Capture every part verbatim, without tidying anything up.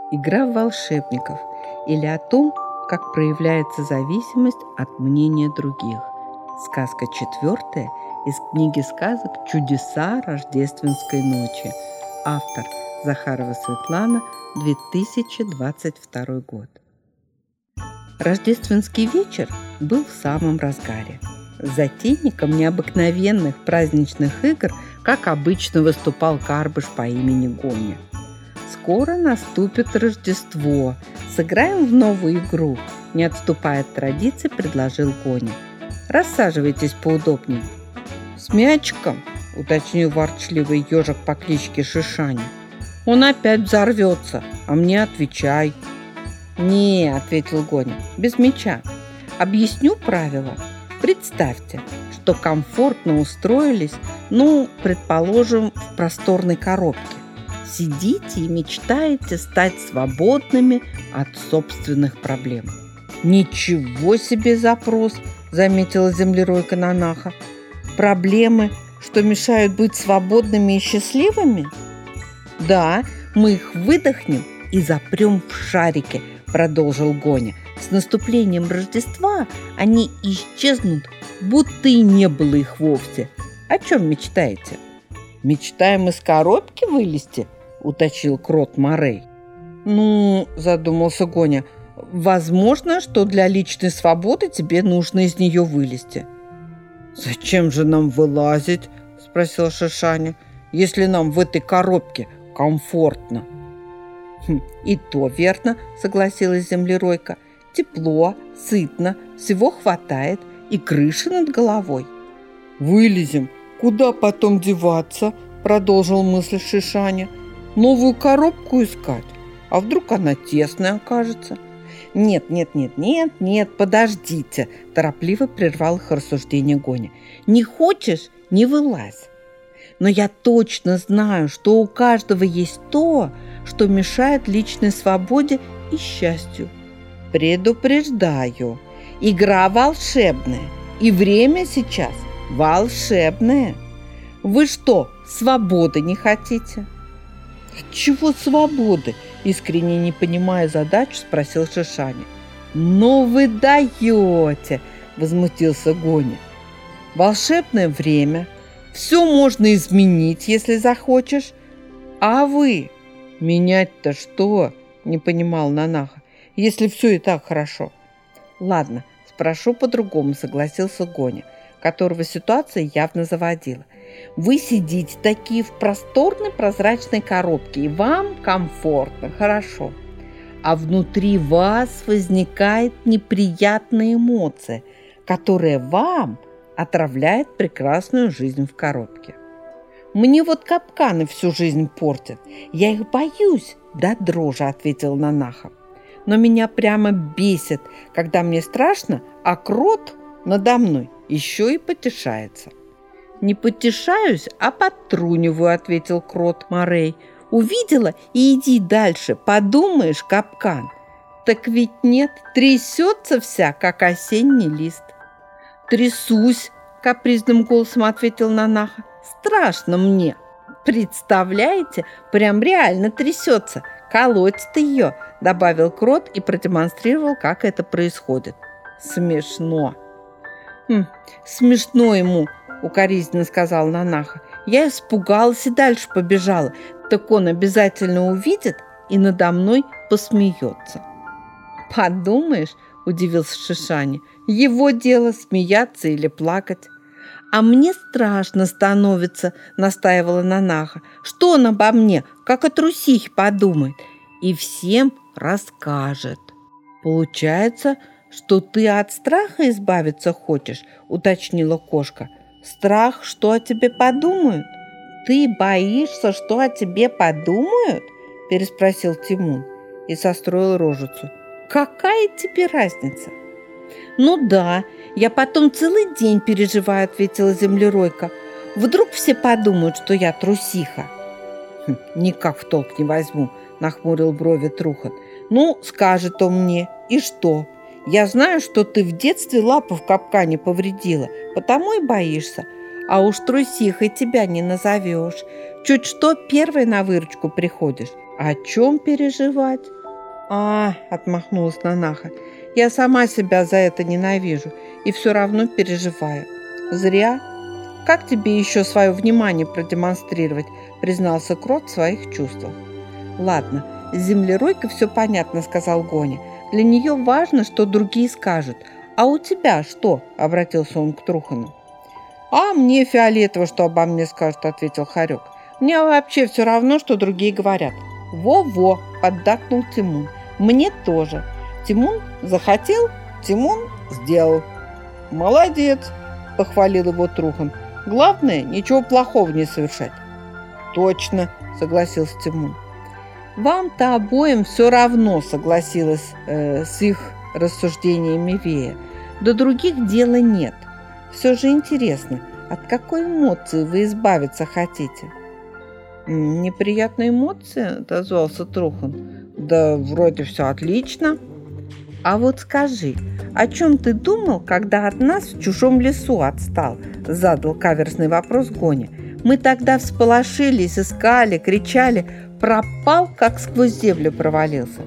Игра в волшебников или о том, как проявляется зависимость от мнения других. Сказка четвертая из книги сказок «Чудеса рождественской ночи». Автор Захарова Светлана, две тысячи двадцать второй год. Рождественский вечер был в самом разгаре. Затейником необыкновенных праздничных игр, как обычно, выступал Карбыш по имени Гоня. «Скоро наступит Рождество. Сыграем в новую игру», – не отступая от традиции, предложил Гоня. «Рассаживайтесь поудобнее». «С мячиком», – уточнил ворчливый ежик по кличке Шишаня. «Он опять взорвется, а мне отвечай». «Не», – ответил Гоня, – «без мяча. Объясню правила. Представьте, что комфортно устроились, ну, предположим, в просторной коробке. Сидите и мечтаете стать свободными от собственных проблем». «Ничего себе запрос!» – заметила землеройка Нанаха. «Проблемы, что мешают быть свободными и счастливыми?» «Да, мы их выдохнем и запрем в шарике», – продолжил Гоня. «С наступлением Рождества они исчезнут, будто и не было их вовсе. О чем мечтаете?» «Мечтаем из коробки вылезти?» – уточнил крот Морей. «Ну, – задумался Гоня, – возможно, что для личной свободы тебе нужно из нее вылезти». «Зачем же нам вылазить?» – спросил Шишаня, – «если нам в этой коробке комфортно». «Хм, и то верно», – согласилась землеройка. «Тепло, сытно, всего хватает и крыши над головой». «Вылезем, куда потом деваться?» – продолжил мысль Шишаня. «Новую коробку искать? А вдруг она тесная окажется?» «Нет, нет, нет, нет, нет, подождите!» – торопливо прервал их рассуждение Гоня. «Не хочешь – не вылазь. Но я точно знаю, что у каждого есть то, что мешает личной свободе и счастью. Предупреждаю, игра волшебная, и время сейчас волшебное. Вы что, свободы не хотите?» «Чего свободы?» – искренне не понимая задачу, спросил Шишаня. «Ну вы даете!» – возмутился Гоня. «Волшебное время, все можно изменить, если захочешь. А вы менять-то что?» – не понимал Нанаха, – «если все и так хорошо». «Ладно, спрошу по-другому», – согласился Гоня, которого ситуация явно заводила. «Вы сидите такие в просторной прозрачной коробке, и вам комфортно, хорошо. А внутри вас возникает неприятная эмоция, которая вам отравляет прекрасную жизнь в коробке. Мне вот капканы всю жизнь портят. Я их боюсь до дрожи», – ответил Нанаха. «Но меня прямо бесит, когда мне страшно, а крот надо мной еще и потешается». «Не потешаюсь, а подтруниваю», – ответил крот Морей. «Увидела и иди дальше, подумаешь, капкан. Так ведь нет, трясется вся, как осенний лист». «Трясусь», – капризным голосом ответил Нанаха. «Страшно мне. Представляете, прям реально трясется. Колотит ее», – добавил крот и продемонстрировал, как это происходит. «Смешно». «Хм, смешно ему», – укоризненно сказал Нанаха. «Я испугалась и дальше побежала. Так он обязательно увидит и надо мной посмеется». «Подумаешь», – удивился Шишаня, – «его дело смеяться или плакать». «А мне страшно становится», – настаивала Нанаха. «Что он обо мне, как о трусихе подумает? И всем расскажет». «Получается, что ты от страха избавиться хочешь?» – уточнила кошка. «Страх, что о тебе подумают?» «Ты боишься, что о тебе подумают?» – переспросил Тимун и состроил рожицу. «Какая тебе разница?» «Ну да, я потом целый день переживаю», – ответила землеройка. «Вдруг все подумают, что я трусиха?» «Хм, никак в толк не возьму», – нахмурил брови Трухан. «Ну, скажет он мне, и что? Я знаю, что ты в детстве лапу в капкане повредила, потому и боишься. А уж трусихой тебя не назовешь. Чуть что, первой на выручку приходишь. О чем переживать? А, отмахнулась Нанаха, я сама себя за это ненавижу и все равно переживаю. Зря. Как тебе еще свое внимание продемонстрировать, признался Крот в своих чувствах. Ладно, с землеройкой все понятно, сказал Гоня. Для нее важно, что другие скажут. А у тебя что? Обратился он к Трухану. А мне фиолетово, что обо мне скажут, ответил Хорек. Мне вообще все равно, что другие говорят. Во-во, поддакнул Тимун. Мне тоже. Тимун захотел, Тимун сделал. Молодец, похвалил его Трухан. Главное, ничего плохого не совершать. Точно, согласился Тимун. Вам-то обоим все равно, согласилась э, с их рассуждениями Вея. До других дела нет. Все же интересно, от какой эмоции вы избавиться хотите? Неприятная эмоция, отозвался Трухан. Да вроде все отлично. А вот скажи, о чем ты думал, когда от нас в чужом лесу отстал? Задал каверзный вопрос Гоня. Мы тогда всполошились, искали, кричали, пропал, как сквозь землю провалился.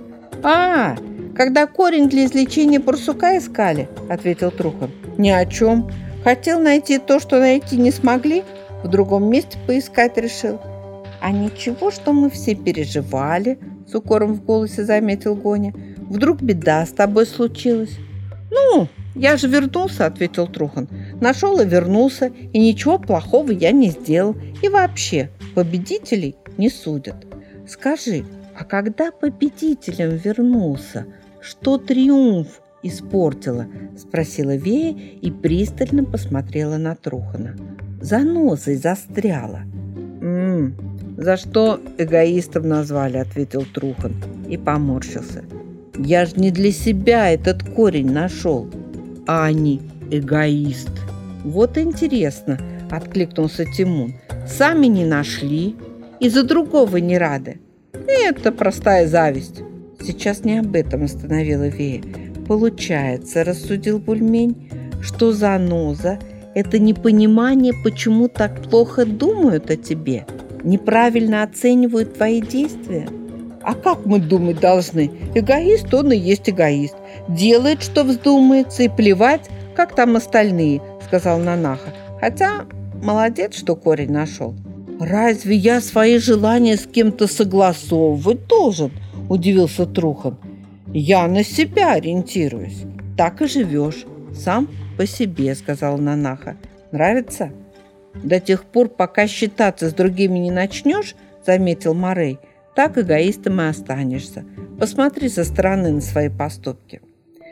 А, когда корень для излечения барсука искали, ответил Трухан. Ни о чем. Хотел найти то, что найти не смогли, в другом месте поискать решил. А ничего, что мы все переживали, с укором в голосе заметил Гоня. Вдруг беда с тобой случилась? Ну, я же вернулся, ответил Трухан. Нашел и вернулся, и ничего плохого я не сделал. И вообще, победителей не судят. Скажи, а когда победителем вернулся, что триумф испортила? Спросила Вея и пристально посмотрела на Трухана. Занозой застряла. М-м, за что эгоистом назвали, ответил Трухан и поморщился. Я же не для себя этот корень нашел, а они эгоист. Вот интересно, откликнулся Тимун. Сами не нашли и за другого не рады. Это простая зависть. Сейчас не об этом, остановила Вея. Получается, рассудил Бульмень, что заноза – это непонимание, почему так плохо думают о тебе, неправильно оценивают твои действия. А как мы думать должны? Эгоист, он и есть эгоист. Делает, что вздумается, и плевать, как там остальные, сказал Нанаха. Хотя молодец, что корень нашел. Разве я свои желания с кем-то согласовывать должен? Удивился Трухан. Я на себя ориентируюсь. Так и живешь. Сам по себе, сказал Нанаха. Нравится? До тех пор, пока считаться с другими не начнешь, заметил Морей, так эгоистом и останешься. Посмотри со стороны на свои поступки.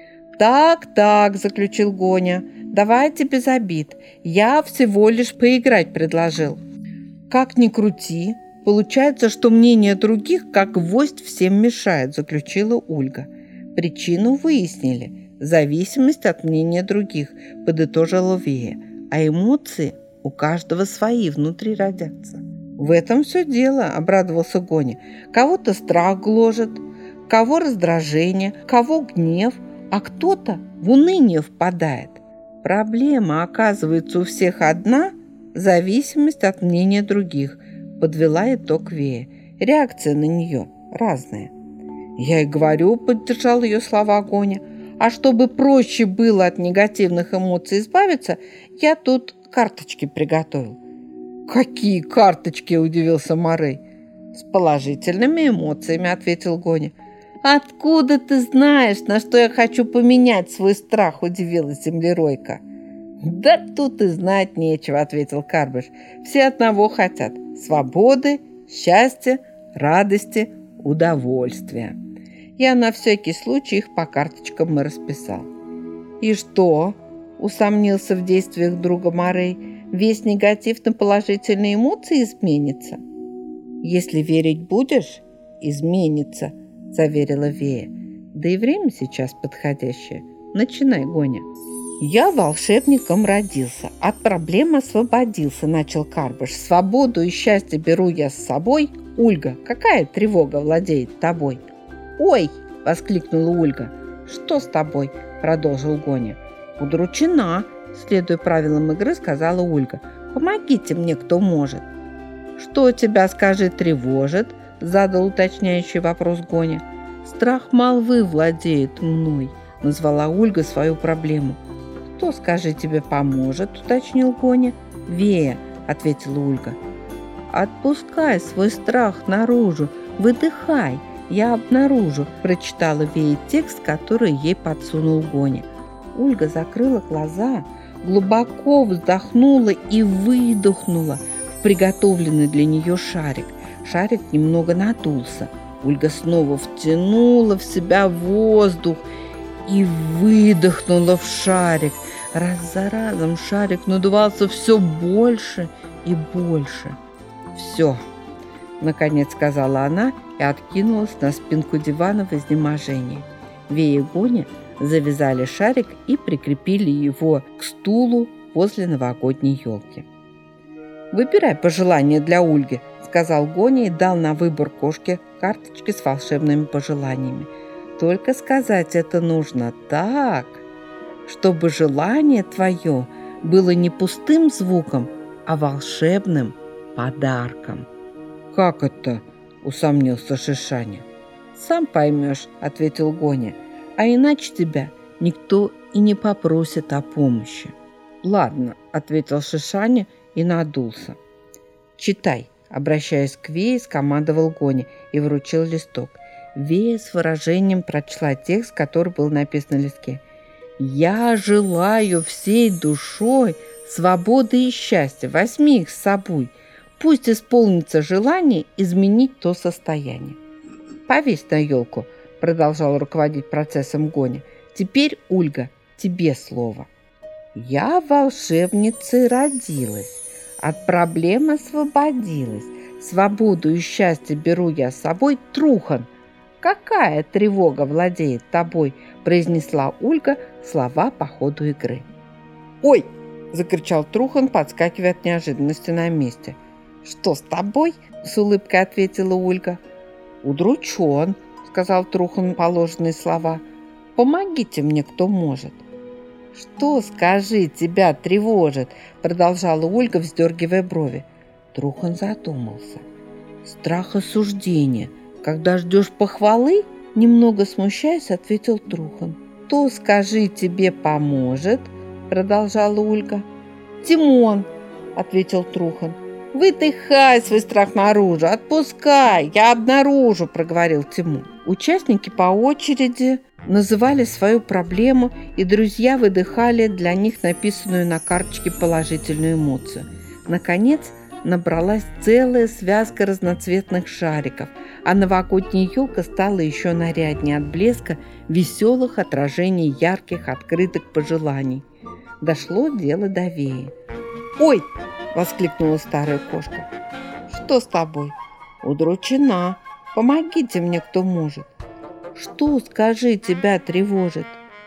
Так, так, заключил Гоня. Давайте без обид. Я всего лишь поиграть предложил. Как ни крути, получается, что мнение других, как гвоздь, всем мешает, заключила Ольга. Причину выяснили. Зависимость от мнения других, подытожила Вея. А эмоции у каждого свои внутри родятся. В этом все дело, обрадовался Гоня. Кого-то страх гложет, кого раздражение, кого гнев, а кто-то в уныние впадает. Проблема, оказывается, у всех одна – зависимость от мнения других, подвела итог Вея. Реакция на нее разная. Я и говорю, поддержал ее слова Гоня. А чтобы проще было от негативных эмоций избавиться, я тут карточки приготовил. «Какие карточки?» – удивился Морей. «С положительными эмоциями», – ответил Гоня. «Откуда ты знаешь, на что я хочу поменять свой страх?» – удивилась землеройка. «Да тут и знать нечего», – ответил Карбыш. «Все одного хотят – свободы, счастья, радости, удовольствия». Я на всякий случай их по карточкам и расписал. «И что?» – усомнился в действиях друга Морей. «Весь негатив на положительные эмоции изменится?» «Если верить будешь, изменится», – заверила Вея. «Да и время сейчас подходящее. Начинай, Гоня». «Я волшебником родился, от проблем освободился», – начал Карбыш. «Свободу и счастье беру я с собой. Ольга, какая тревога владеет тобой?» «Ой!» – воскликнула Ольга. «Что с тобой?» – продолжил Гоня. «Удручена», – следуя правилам игры, сказала Ольга. «Помогите мне, кто может». «Что тебя, скажи, тревожит?» – задал уточняющий вопрос Гоня. Страх молвы владеет мной, назвала Ольга свою проблему. Кто, скажи, тебе поможет, уточнил Гоня. Вея, ответила Ольга. Отпускай свой страх наружу, выдыхай, я обнаружу, прочитала Вея текст, который ей подсунул Гоня. Ольга закрыла глаза, глубоко вздохнула и выдохнула в приготовленный для нее шарик. Шарик немного надулся. Ольга снова втянула в себя воздух и выдохнула в шарик. Раз за разом шарик надувался все больше и больше. «Все», — наконец сказала она и откинулась на спинку дивана в изнеможении. Вея и Гоня завязали шарик и прикрепили его к стулу возле новогодней елки. «Выбирай пожелание для Ольги», — сказал Гоня и дал на выбор кошке карточки с волшебными пожеланиями. «Только сказать это нужно так, чтобы желание твое было не пустым звуком, а волшебным подарком». «Как это?» — усомнился Шишаня. «Сам поймешь», — ответил Гоня, «а иначе тебя никто и не попросит о помощи». «Ладно», — ответил Шишаня и надулся. «Читай», — обращаясь к Вее, скомандовал Гоня и вручил листок. Вея с выражением прочла текст, который был написан на листке. «Я желаю всей душой свободы и счастья. Возьми их с собой. Пусть исполнится желание изменить то состояние». «Повесь на елку», — продолжал руководить процессом Гоня. «Теперь, Ольга, тебе слово». «Я волшебницей родилась, от проблем освободилась. Свободу и счастье беру я с собой, Трухан. Какая тревога владеет тобой?» – произнесла Ольга слова по ходу игры. «Ой!» – закричал Трухан, подскакивая от неожиданности на месте. «Что с тобой?» – с улыбкой ответила Ольга. «Удручен», – сказал Трухан положенные слова. «Помогите мне, кто может». «Что, скажи, тебя тревожит?» – продолжала Ольга, вздергивая брови. Трухан задумался. «Страх осуждения. Когда ждешь похвалы?» – немного смущаясь, ответил Трухан. «То, скажи, тебе поможет?» – продолжала Ольга. «Тимон!» – ответил Трухан. «Выдыхай свой страх наружу, отпускай, я обнаружу», – проговорил Тимон. Участники по очереди называли свою проблему, и друзья выдыхали для них написанную на карточке положительную эмоцию. Наконец, набралась целая связка разноцветных шариков, а новогодняя елка стала еще наряднее от блеска веселых отражений ярких открыток пожеланий. Дошло дело до Веи. «Ой!» – воскликнула старая кошка. «Что с тобой?» «Удручена. Помогите мне, кто может». «Что, скажи, тебя тревожит?»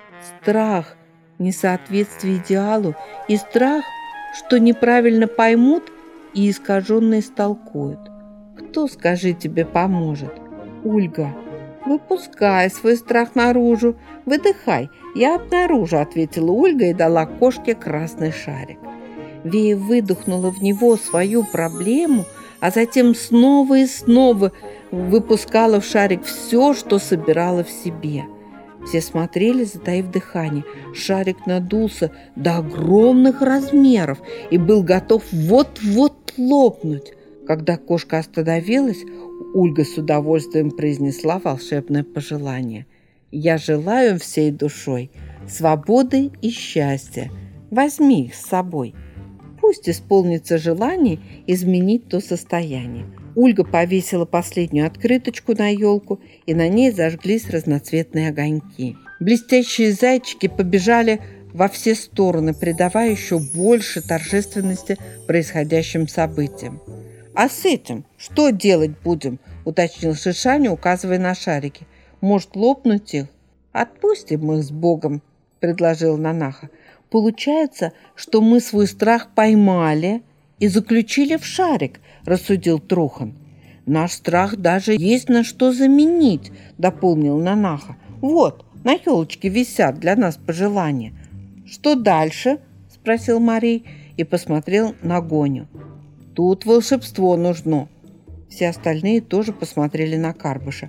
«Страх, несоответствие идеалу и страх, что неправильно поймут и искаженно истолкуют. Кто, скажи, тебе поможет?» «Ольга». «Выпускай свой страх наружу, выдыхай, я обнаружу», — ответила Ольга и дала кошке красный шарик. Вея выдохнула в него свою проблему, а затем снова и снова выпускала в шарик все, что собирала в себе. Все смотрели, затаив дыхание. Шарик надулся до огромных размеров и был готов вот-вот лопнуть. Когда кошка остановилась, Ольга с удовольствием произнесла волшебное пожелание. «Я желаю всей душой свободы и счастья. Возьми их с собой. Пусть исполнится желание изменить то состояние». Ольга повесила последнюю открыточку на елку, и на ней зажглись разноцветные огоньки. Блестящие зайчики побежали во все стороны, придавая еще больше торжественности происходящим событиям. «А с этим что делать будем?» – уточнил Шишаня, указывая на шарики. «Может, лопнуть их?» «Отпустим их с Богом», – предложил Нанаха. «Получается, что мы свой страх поймали и заключили в шарик», – рассудил Трухан. «Наш страх даже есть на что заменить», – дополнил Нанаха. «Вот, на елочке висят для нас пожелания». «Что дальше?» – спросил Марий и посмотрел на Гоню. «Тут волшебство нужно». Все остальные тоже посмотрели на Карбыша.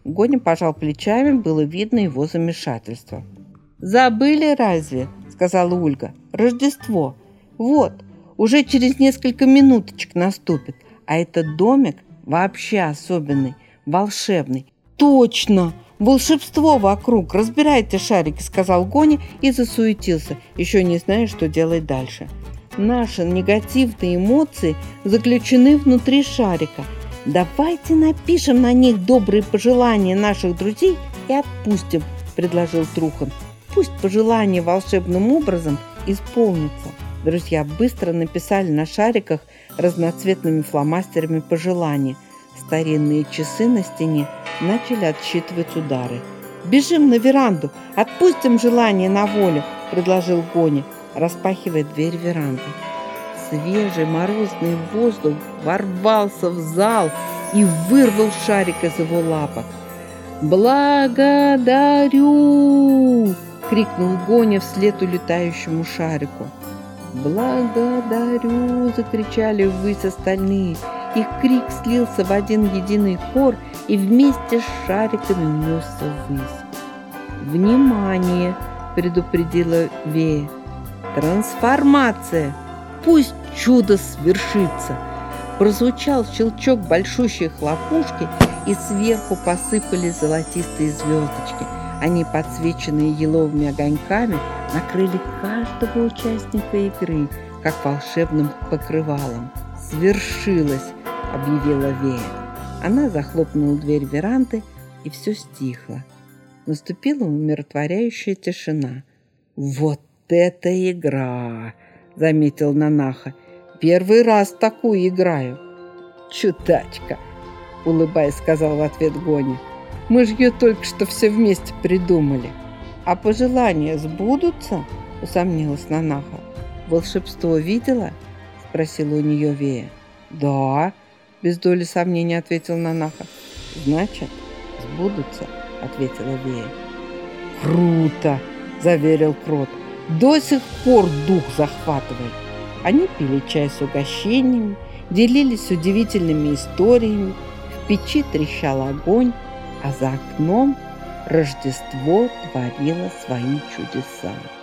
Гоня пожал плечами, было видно его замешательство. «Забыли разве?» – сказала Ольга. «Рождество. Вот, уже через несколько минуточек наступит. А этот домик вообще особенный, волшебный». «Точно! Волшебство вокруг! Разбирайте шарики», – сказал Гоня и засуетился, еще не зная, что делать дальше. «Наши негативные эмоции заключены внутри шарика. Давайте напишем на них добрые пожелания наших друзей и отпустим», – предложил Трухан. «Пусть пожелания волшебным образом исполнятся». Друзья быстро написали на шариках разноцветными фломастерами пожелания. Старинные часы на стене начали отсчитывать удары. «Бежим на веранду, отпустим желание на волю», – предложил Гоня, распахивая дверь веранды. Свежий морозный воздух ворвался в зал и вырвал шарик из его лапок. «Благодарю!» – крикнул Гоня вслед улетающему шарику. «Благодарю!» – закричали ввысь остальные. Их крик слился в один единый хор и вместе с шариками унесся ввысь. «Внимание!» – предупредила Вея. «Трансформация! Пусть чудо свершится!» Прозвучал щелчок большущей хлопушки, и сверху посыпались золотистые звездочки. Они, подсвеченные еловыми огоньками, накрыли каждого участника игры, как волшебным покрывалом. «Свершилось!» – объявила Вея. Она захлопнула дверь веранды, и все стихло. Наступила умиротворяющая тишина. «Вот это игра!» – заметил Нанаха. «Первый раз такую играю». «Чудачка!» – улыбаясь, сказал в ответ Гоня. «Мы же ее только что все вместе придумали». «А пожелания сбудутся?» – усомнилась Нанаха. «Волшебство видела?» – спросила у нее Вея. «Да», – без доли сомнения ответил Нанаха. «Значит, сбудутся», – ответила Вея. «Круто!» – заверил Крот. «До сих пор дух захватывает». Они пили чай с угощениями, делились удивительными историями, в печи трещал огонь, а за окном Рождество творило свои чудеса.